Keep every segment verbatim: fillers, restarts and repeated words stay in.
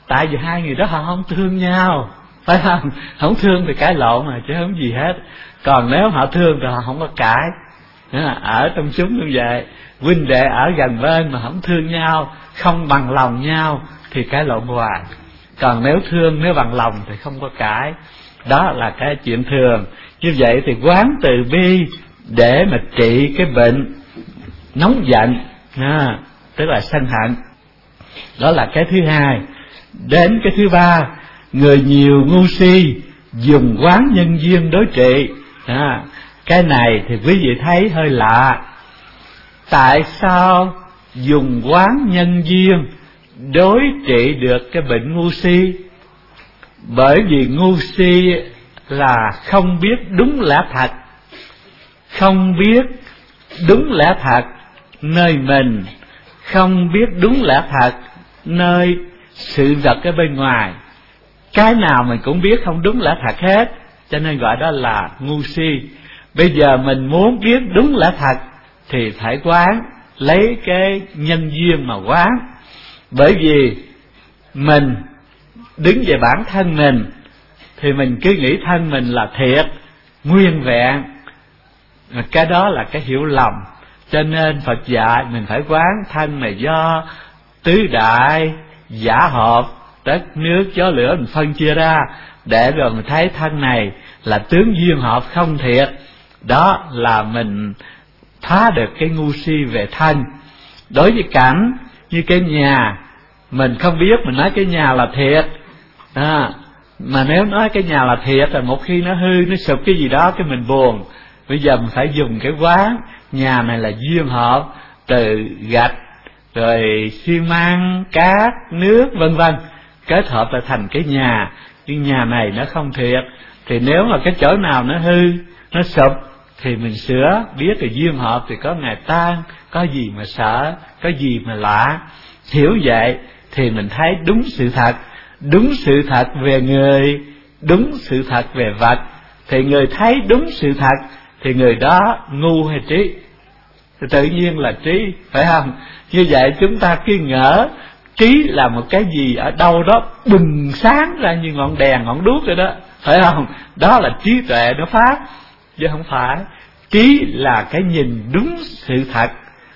Tại vì hai người đó họ không thương nhau, phải không? Không thương thì cãi lộn mà chứ không gì hết. Còn nếu họ thương thì họ không có cãi. Ở trong chúng như vậy, huynh đệ ở gần bên mà không thương nhau, không bằng lòng nhau thì cãi lộn hoài. Còn nếu thương, nếu bằng lòng thì không có cãi. Đó là cái chuyện thường. Như vậy thì quán từ bi để mà trị cái bệnh nóng giận, à, tức là sân hận. Đó là cái thứ hai. Đến cái thứ ba, người nhiều ngu si dùng quán nhân duyên đối trị. à, Cái này thì quý vị thấy hơi lạ. Tại sao dùng quán nhân duyên đối trị được cái bệnh ngu si? Bởi vì ngu si là không biết đúng lẽ thật, không biết đúng lẽ thật nơi mình, không biết đúng lẽ thật nơi sự vật ở bên ngoài. Cái nào mình cũng biết không đúng lẽ thật hết, cho nên gọi đó là ngu si. Bây giờ mình muốn biết đúng lẽ thật thì phải quán, lấy cái nhân duyên mà quán. Bởi vì mình đứng về bản thân mình thì mình cứ nghĩ thân mình là thiệt, nguyên vẹn. Cái đó là cái hiểu lầm. Cho nên Phật dạy mình phải quán thân này do tứ đại giả hợp, đất nước gió lửa mình phân chia ra, để rồi mình thấy thân này là tướng duyên hợp không thiệt. Đó là mình phá được cái ngu si về thân. Đối với cảnh như cái nhà, mình không biết, mình nói cái nhà là thiệt, à, mà nếu nói cái nhà là thiệt là một khi nó hư, nó sụp cái gì đó cái mình buồn. Bây giờ mình phải dùng cái quán nhà này là duyên hợp, từ gạch rồi xi măng, cát, nước vân vân kết hợp lại thành cái nhà. Nhưng nhà này nó không thiệt, thì nếu mà cái chỗ nào nó hư, nó sụp thì mình sửa. Biết là duyên hợp thì có ngày tan, có gì mà sợ, có gì mà lạ. Hiểu vậy thì mình thấy đúng sự thật. Đúng sự thật về người, đúng sự thật về vật. Thì người thấy đúng sự thật thì người đó ngu hay trí? Thì tự nhiên là trí, phải không? Như vậy chúng ta cứ ngỡ trí là một cái gì ở đâu đó bừng sáng ra như ngọn đèn, ngọn đuốc rồi đó, phải không? Đó là trí tuệ nó phát, chứ không phải. Trí là cái nhìn đúng sự thật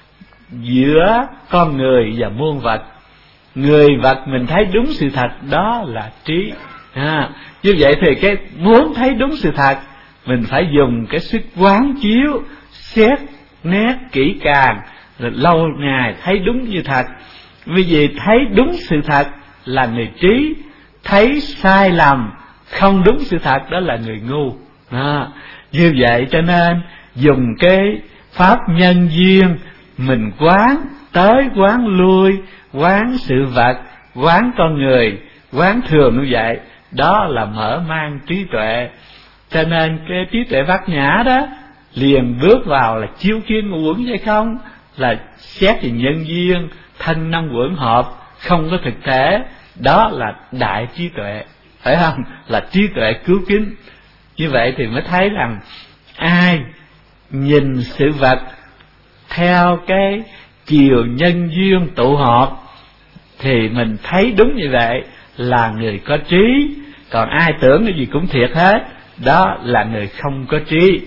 giữa con người và muôn vật. Người vật mình thấy đúng sự thật, đó là trí. à, Như vậy thì cái muốn thấy đúng sự thật, mình phải dùng cái sức quán chiếu, xét nét kỹ càng, rồi lâu ngày thấy đúng như thật. Vì vậy thấy đúng sự thật là người trí, thấy sai lầm không đúng sự thật đó là người ngu. à, Như vậy cho nên dùng cái pháp nhân duyên, mình quán tới quán lui, quán sự vật, quán con người, quán thường như vậy, đó là mở mang trí tuệ. Cho nên cái trí tuệ bát nhã đó liền bước vào là chiếu kiến ngũ uẩn hay không, là xét về nhân duyên, thân năm uẩn hợp không có thực thể. Đó là đại trí tuệ, phải không? Là trí tuệ cứu kính. Như vậy thì mới thấy rằng ai nhìn sự vật theo cái chiều nhân duyên tụ hợp thì mình thấy đúng như vậy là người có trí. Còn ai tưởng cái gì cũng thiệt hết, đó là người không có trí.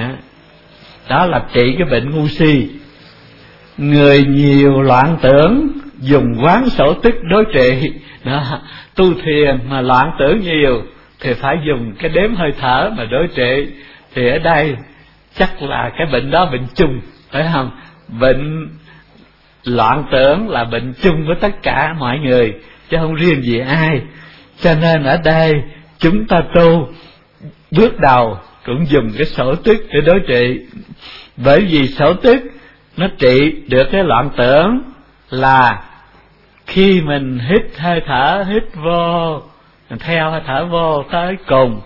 Đó là trị cái bệnh ngu si. Người nhiều loạn tưởng dùng quán sổ tức đối trị. Đó, tu thiền mà loạn tưởng nhiều thì phải dùng cái đếm hơi thở mà đối trị. Thì ở đây chắc là cái bệnh đó bệnh chung, phải không? Bệnh loạn tưởng là bệnh chung với tất cả mọi người, chứ không riêng gì ai. Cho nên ở đây chúng ta tu bước đầu cũng dùng cái sổ tức để đối trị. Bởi vì sổ tức nó trị được cái loạn tưởng là khi mình hít hơi thở, hít vô, mình theo hơi thở vô tới cùng,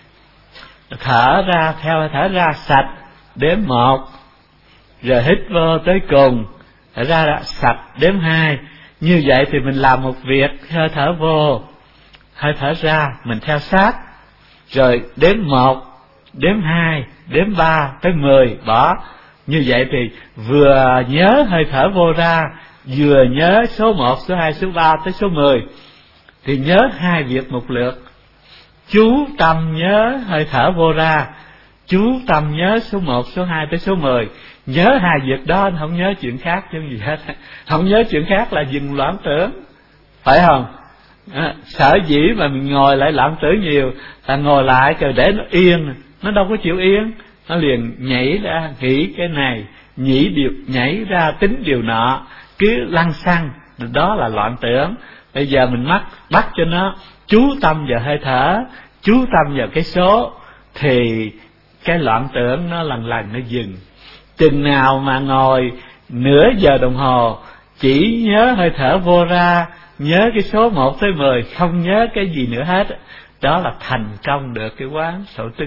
thở ra theo hơi thở ra sạch, đếm một, rồi hít vô tới cùng, thở ra, ra sạch, đếm hai. Như vậy thì mình làm một việc, hơi thở vô, hơi thở ra, mình theo sát, rồi đếm một, đếm hai, đếm ba, tới mười, bỏ. Như vậy thì vừa nhớ hơi thở vô ra, vừa nhớ số một, số hai, số ba tới số mười. thì nhớ hai việc một lượt. Chú tâm nhớ hơi thở vô ra, chú tâm nhớ số một, số hai tới số mười. Nhớ hai việc đó, anh không nhớ chuyện khác chứ gì hết. Không nhớ chuyện khác là dừng loạn tưởng, phải không? À, sở dĩ mà mình ngồi lại loạn tưởng nhiều là ngồi lại chờ để nó yên, nó đâu có chịu yên, nó liền nhảy ra nghĩ cái này, nhảy điều nhảy ra tính điều nọ, cứ lăng xăng, đó là loạn tưởng. Bây giờ mình bắt bắt cho nó chú tâm vào hơi thở, chú tâm vào cái số, thì cái loạn tưởng nó lần lần nó dừng. Chừng nào mà ngồi nửa giờ đồng hồ chỉ nhớ hơi thở vô ra, nhớ cái số một tới mười, không nhớ cái gì nữa hết, đó là thành công được cái quán sổ tức.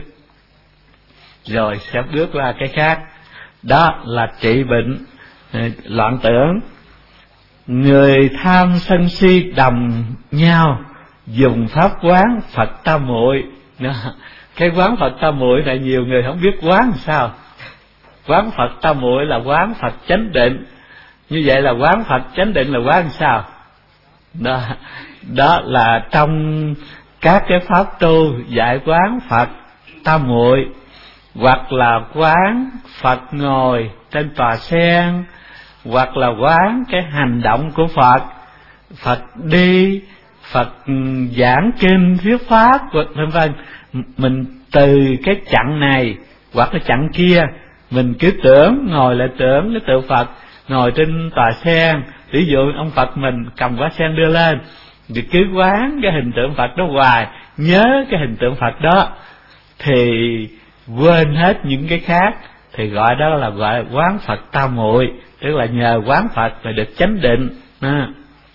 Rồi sẽ bước qua cái khác, đó là trị bệnh loạn tưởng. Người tham sân si đầm nhau, dùng pháp quán Phật tam muội. Cái quán Phật tam muội này nhiều người không biết quán làm sao. Quán Phật tam muội là quán Phật chánh định. Như vậy là quán Phật chánh định là quán làm sao? Đó, đó là trong các cái pháp tu dạy quán Phật tam muội, hoặc là quán Phật ngồi trên tòa sen, hoặc là quán cái hành động của Phật, Phật đi, Phật giảng kinh thuyết pháp, vân vân. Mình từ cái chặng này hoặc cái chặng kia, mình cứ tưởng, ngồi lại tưởng cái tượng Phật ngồi trên tòa sen. Ví dụ ông Phật mình cầm quả sen đưa lên, thì cứ quán cái hình tượng Phật đó hoài, nhớ cái hình tượng Phật đó, thì quên hết những cái khác, thì gọi đó là gọi quán Phật tam muội, tức là nhờ quán Phật mà được chánh định. À,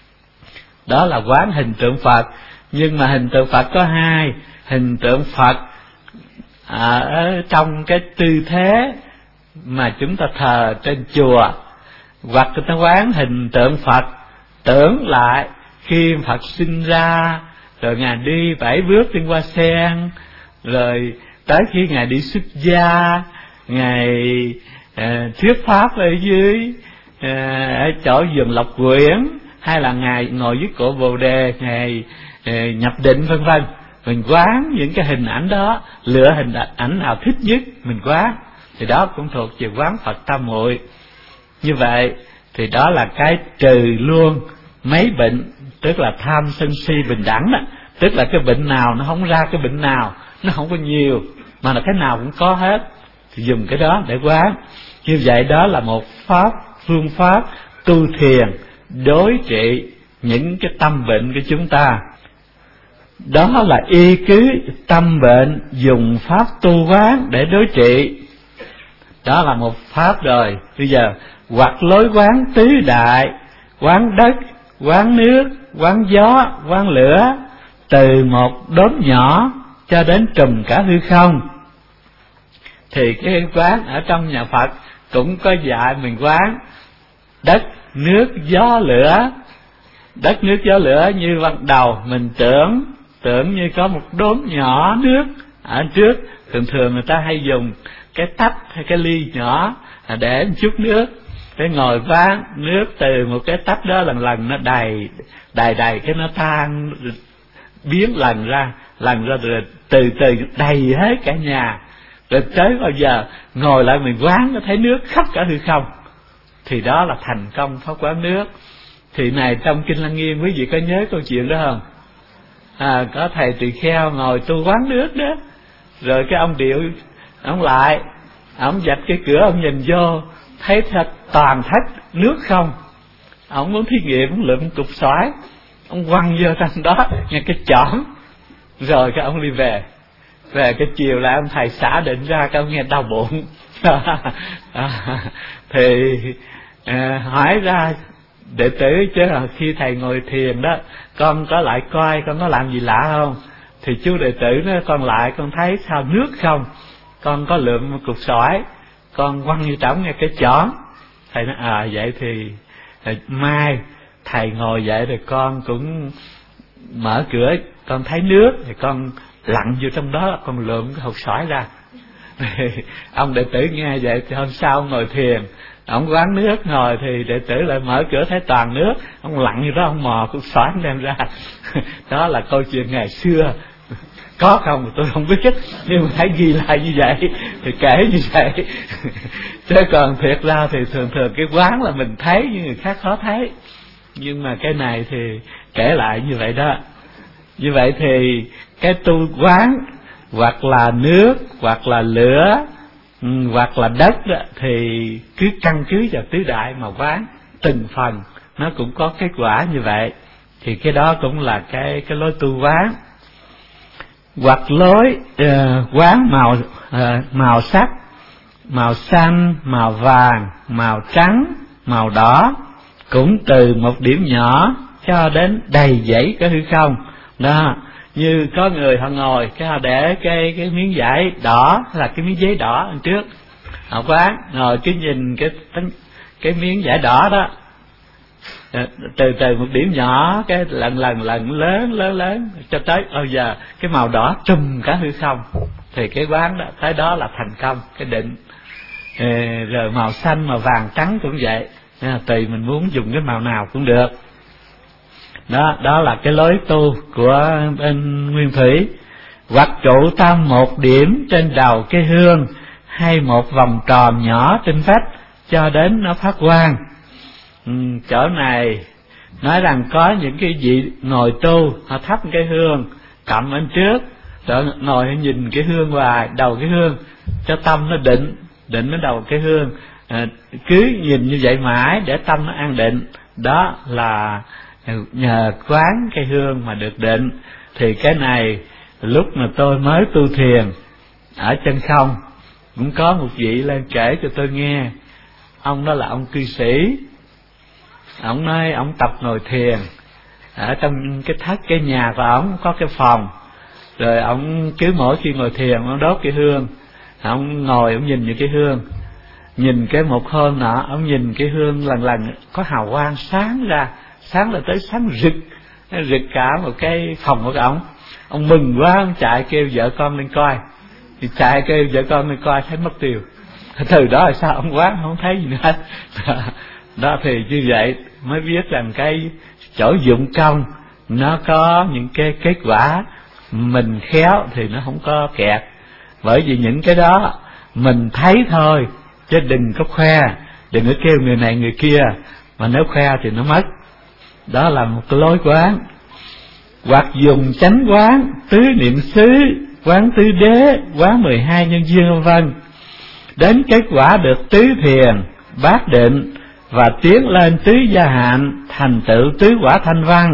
đó là quán hình tượng Phật. Nhưng mà hình tượng Phật có hai: hình tượng Phật à, ở trong cái tư thế mà chúng ta thờ trên chùa, hoặc người ta quán hình tượng Phật tưởng lại khi Phật sinh ra, rồi Ngài đi bảy bước trên hoa sen, rồi tới khi Ngài đi xuất gia, Ngài à, thuyết pháp ở dưới à, ở chỗ vườn Lộc Quyển, hay là Ngài ngồi dưới cội Bồ Đề, Ngài à, nhập định, vân vân. Mình quán những cái hình ảnh đó, lựa hình ảnh nào thích nhất mình quán, thì đó cũng thuộc về quán Phật tam muội. Như vậy thì đó là cái trừ luôn mấy bệnh, tức là tham sân si bình đẳng đó. Tức là cái bệnh nào nó không ra cái bệnh nào, nó không có nhiều, mà là cái nào cũng có hết, thì dùng cái đó để quán. Như vậy đó là một pháp, phương pháp tu thiền đối trị những cái tâm bệnh của chúng ta. Đó là y cứ tâm bệnh dùng pháp tu quán để đối trị. Đó là một pháp rồi. Bây giờ hoặc lối quán tứ đại, quán đất, quán nước, quán gió, quán lửa, từ một đốm nhỏ cho đến trùm cả hư không. Thì cái quán ở trong nhà Phật cũng có dạy mình quán đất, nước, gió, lửa. Đất, nước, gió, lửa như ban đầu mình tưởng tưởng như có một đốm nhỏ nước ở trước. Thường thường người ta hay dùng cái tách hay cái ly nhỏ để một chút nước, để ngồi quán nước từ một cái tách đó lần lần nó đầy đầy đầy cái nó tan biến lần ra lần ra rồi từ từ đầy hết cả nhà. Rồi tới bao giờ ngồi lại mình quán nó thấy nước khắp cả hư không, thì đó là thành công pháp quán nước. Thì này trong Kinh Lăng Nghiêm quý vị có nhớ câu chuyện đó không? À, có thầy tỳ kheo ngồi tu quán nước đó, rồi cái ông Điệu ông lại, ông vạch cái cửa, ông nhìn vô thấy thật toàn thất nước không. Ông muốn thí nghiệm, ông lượm cục xoái, ông quăng vô trong đó nghe cái chỏn, rồi cái ông đi về. Về cái chiều lại ông thầy xả định ra, cái ông nghe đau bụng. à, thì à, hỏi ra đệ tử chứ là khi thầy ngồi thiền đó, con có lại coi con có làm gì lạ không? Thì chú đệ tử nói con lại con thấy sao nước không, con có lượm một cục sỏi, con quăng như trỏng nghe cái chỏn. Thầy nói à vậy thì mai thầy ngồi dậy rồi con cũng mở cửa, con thấy nước thì con lặn vô trong đó, con lượm cái hột sỏi ra. Ông đệ tử nghe vậy thì hôm sau ngồi thiền, Ông quán nước ngồi thì đệ tử lại mở cửa thấy toàn nước, ông lặn như đó, ông mò cũng xoắn đem ra. Đó là câu chuyện ngày xưa. Có không tôi không biết, nhưng mà thấy ghi lại như vậy thì kể như vậy. Chứ còn thiệt ra thì thường thường cái quán là mình thấy nhưng người khác khó thấy. Nhưng mà cái này thì kể lại như vậy đó. Như vậy thì cái tu quán hoặc là nước, hoặc là lửa, hoặc là đất đó, thì cứ căn cứ vào tứ đại mà quán từng phần, nó cũng có kết quả như vậy. Thì cái đó cũng là cái cái lối tu quán. Hoặc lối uh, quán màu uh, màu sắc, màu xanh, màu vàng, màu trắng, màu đỏ, cũng từ một điểm nhỏ cho đến đầy dãy cái hư không. Đó, như có người họ ngồi cái họ để cái cái miếng vải đỏ, là cái miếng giấy đỏ đằng trước, họ quán ngồi cứ nhìn cái cái miếng vải đỏ đó, từ từ một điểm nhỏ cái lần lần lần lớn lớn lớn cho tới bây giờ cái màu đỏ trùm cả hư không, thì cái quán đó tới đó là thành công cái định. Rồi màu xanh, màu vàng, trắng cũng vậy, tùy mình muốn dùng cái màu nào cũng được. Đó, đó là cái lối tu của bên Nguyên Thủy. Hoặc trụ tam một điểm trên đầu cái hương, hay một vòng tròn nhỏ trên vách cho đến nó phát quang. Ừ, chỗ này nói rằng có những cái vị ngồi tu, họ thắp cái hương cầm lên trước, rồi ngồi nhìn cái hương hoài, đầu cái hương, cho tâm nó định, định ở đầu cái hương, à, cứ nhìn như vậy mãi để tâm nó an định. Đó là nhờ quán cái hương mà được định. Thì cái này lúc mà tôi mới tu thiền ở chân không, cũng có một vị lên kể cho tôi nghe. Ông đó là ông cư sĩ. Ông nói ông tập ngồi thiền ở trong cái thất cái nhà của ông có cái phòng, rồi ông cứ mỗi khi ngồi thiền ông đốt cái hương, ông ngồi ông nhìn những cái hương, nhìn cái một hôm nọ ông nhìn cái hương lần lần có hào quang sáng ra, sáng là tới sáng rực, rực cả một cái phòng của ông. Ông mừng quá, ông chạy kêu vợ con lên coi, thì chạy kêu vợ con lên coi thấy mất tiêu. Từ đó là sao ông quán không thấy gì nữa hết. Đó thì như vậy mới biết rằng cái chỗ dụng công nó có những cái kết quả, mình khéo thì nó không có kẹt. Bởi vì những cái đó mình thấy thôi, chứ đừng có khoe, đừng có kêu người này người kia, mà nếu khoe thì nó mất. Đó là một cái lối quán. Hoặc dùng chánh quán, tứ niệm xứ, quán tứ đế, quán mười hai nhân duyên vân vân, đến kết quả được tứ thiền, bát định, và tiến lên tứ gia hạnh, thành tựu tứ quả thanh văn.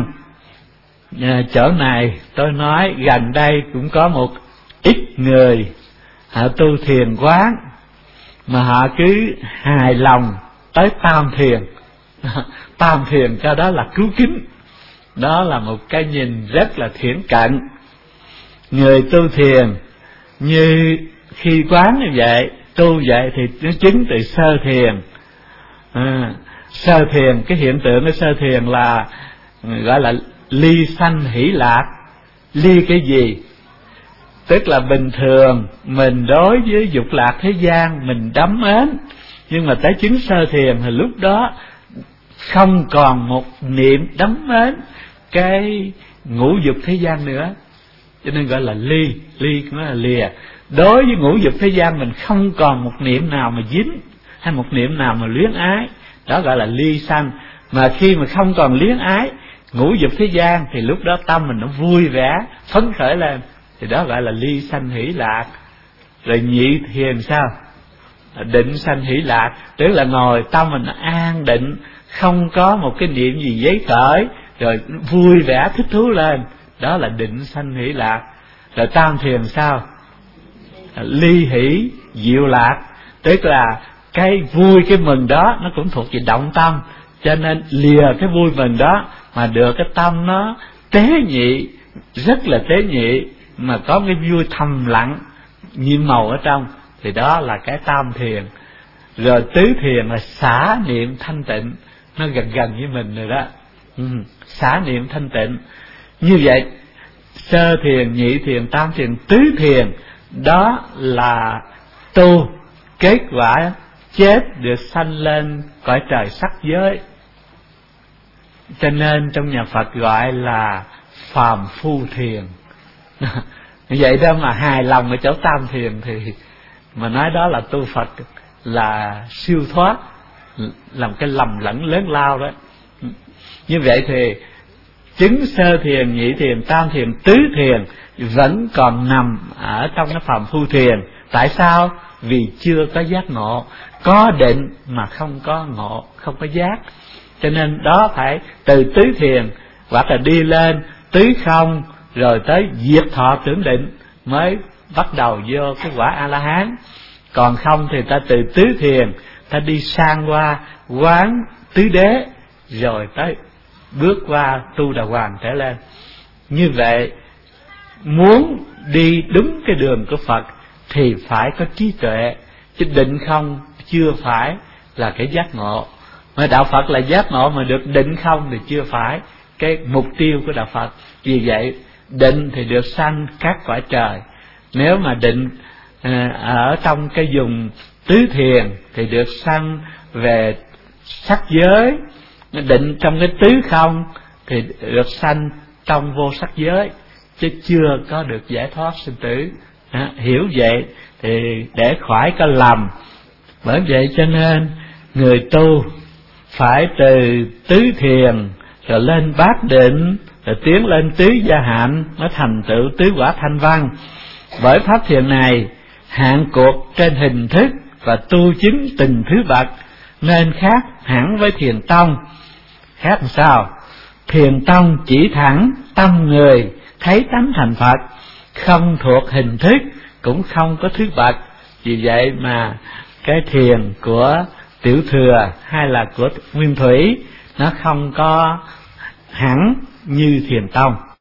À, chỗ này tôi nói gần đây cũng có một ít người họ tu thiền quán mà họ cứ hài lòng tới tam thiền. Tam thiền cho đó là cứu kính. Đó là một cái nhìn rất là thiển cận. Người tu thiền như khi quán như vậy, tu vậy thì nó chứng từ sơ thiền. À, sơ thiền, cái hiện tượng của sơ thiền là gọi là ly sanh hỷ lạc. Ly cái gì? Tức là bình thường mình đối với dục lạc thế gian mình đắm mến, nhưng mà tới chứng sơ thiền thì lúc đó không còn một niệm đắm mến cái ngũ dục thế gian nữa, cho nên gọi là ly. Ly cũng là lìa. Đối với ngũ dục thế gian mình không còn một niệm nào mà dính, hay một niệm nào mà luyến ái, đó gọi là ly sanh. Mà khi mà không còn luyến ái ngũ dục thế gian thì lúc đó tâm mình nó vui vẻ, phấn khởi lên, thì đó gọi là ly sanh hỷ lạc. Rồi nhị thiền sao? Định sanh hỷ lạc, tức là ngồi tâm mình an định, không có một cái niệm gì giấy khởi, rồi vui vẻ thích thú lên, đó là định sanh hỷ lạc. Rồi tam thiền sao? Ly hỷ diệu lạc, tức là cái vui cái mừng đó nó cũng thuộc về động tâm, cho nên lìa cái vui mừng đó mà được cái tâm nó tế nhị, rất là tế nhị, mà có cái vui thầm lặng nhiệm màu ở trong, thì đó là cái tam thiền. Rồi tứ thiền là xả niệm thanh tịnh, nó gần gần với mình rồi đó. Ừ, xả niệm thanh tịnh. Như vậy sơ thiền, nhị thiền, tam thiền, tứ thiền, đó là tu kết quả chết được sanh lên cõi trời sắc giới. Cho nên trong nhà Phật gọi là phàm phu thiền. Vậy đó mà hài lòng ở chỗ tam thiền thì mà nói đó là tu Phật là siêu thoát, làm cái lầm lẫn lớn lao đó. Như vậy thì chứng sơ thiền, nhị thiền, tam thiền, tứ thiền vẫn còn nằm ở trong cái phàm phu thiền. Tại sao? Vì chưa có giác ngộ. Có định mà không có ngộ, không có giác. Cho nên đó phải từ tứ thiền hoặc là đi lên tứ không, rồi tới diệt thọ tưởng định mới bắt đầu vô cái quả A-la-hán. Còn không thì ta từ tứ thiền ta đi sang qua quán tứ đế, rồi tới bước qua tu đà hoàng trở lên. Như vậy muốn đi đúng cái đường của Phật thì phải có trí tuệ, chứ định không chưa phải là cái giác ngộ. Mà đạo Phật là giác ngộ, mà được định không thì chưa phải cái mục tiêu của đạo Phật. Vì vậy định thì được sanh các cõi trời. Nếu mà định à, ở trong cái vùng tứ thiền thì được sanh về sắc giới. Định trong cái tứ không thì được sanh trong vô sắc giới, chứ chưa có được giải thoát sinh tử. À, hiểu vậy thì để khỏi có lầm. Bởi vậy cho nên người tu phải từ tứ thiền rồi lên bát định, rồi tiến lên tứ gia hạnh mới thành tựu tứ quả thanh văn. Bởi pháp thiền này hạn cuộc trên hình thức và tu chứng từng thứ bậc, nên khác hẳn với thiền tông. Khác làm sao? Thiền tông chỉ thẳng tâm người thấy tánh thành Phật, không thuộc hình thức, cũng không có thứ bậc. Vì vậy mà cái thiền của Tiểu Thừa hay là của Nguyên Thủy nó không có hẳn như thiền tông.